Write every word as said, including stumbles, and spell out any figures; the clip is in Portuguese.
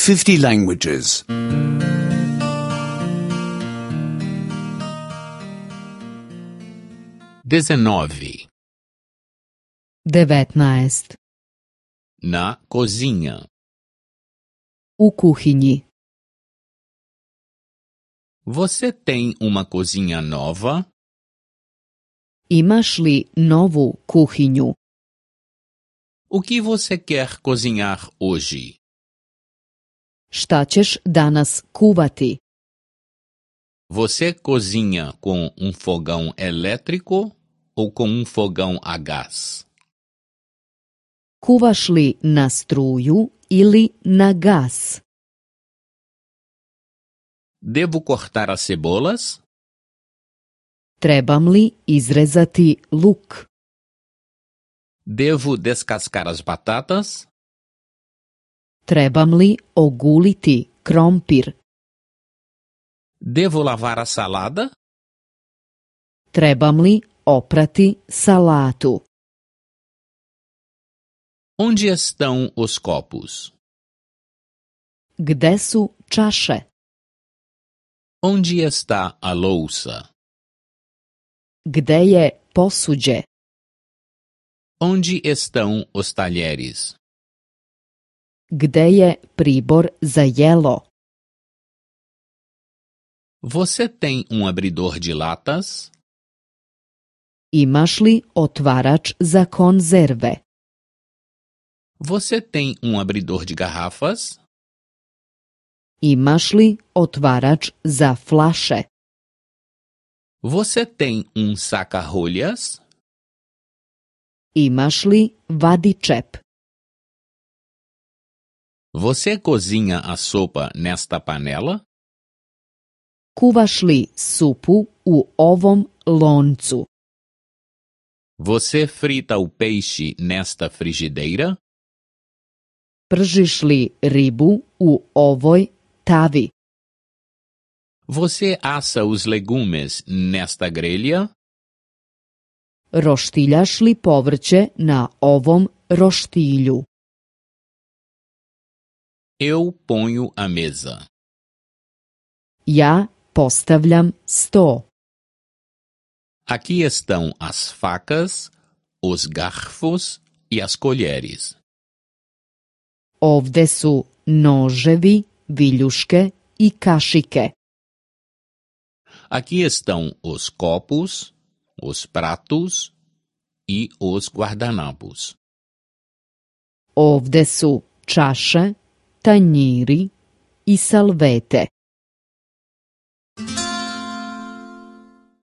fifty languages. dezenove. devetnaest. Na cozinha. U kuhinji. Você tem uma cozinha nova? Imaš li novu kuhinju? O que você quer cozinhar hoje? Šta ćeš danas kuvati? Você cozinha com um fogão elétrico ou com um fogão a gás? Kuvaš li na struju ili na gas? Devo cortar as cebolas? Trebam li izrezati luk? Devo descascar as batatas? Trebam li oguliti krompir? Devo lavar a salada? Trebam li oprati salatu? Onde estão os copos? Gde su čaše? Onde está a louça? Gde je posuđe? Onde estão os talheres? Gde je pribor za jelo? Você tem um abridor de latas? Imaš li otvarač za konzerve? Você tem um abridor de garrafas? Imaš li otvarač za flaše? Você tem um saca-rolhas? Imaš li vadičep? Você cozinha a sopa nesta panela? Kuvaš li supu u ovom loncu? Você frita o peixe nesta frigideira? Pržiš li ribu u ovoj tavi? Você assa os legumes nesta grelha? Roštiljaš li povrće na ovom roštilju? Eu ponho a mesa. Ja postavljam sto. Aqui estão as facas, os garfos e as colheres. Ovde su noževi, viljuške i kašike. Aqui estão os copos, os pratos e os guardanapos. Ovde su čaše, tanjiri i salvete.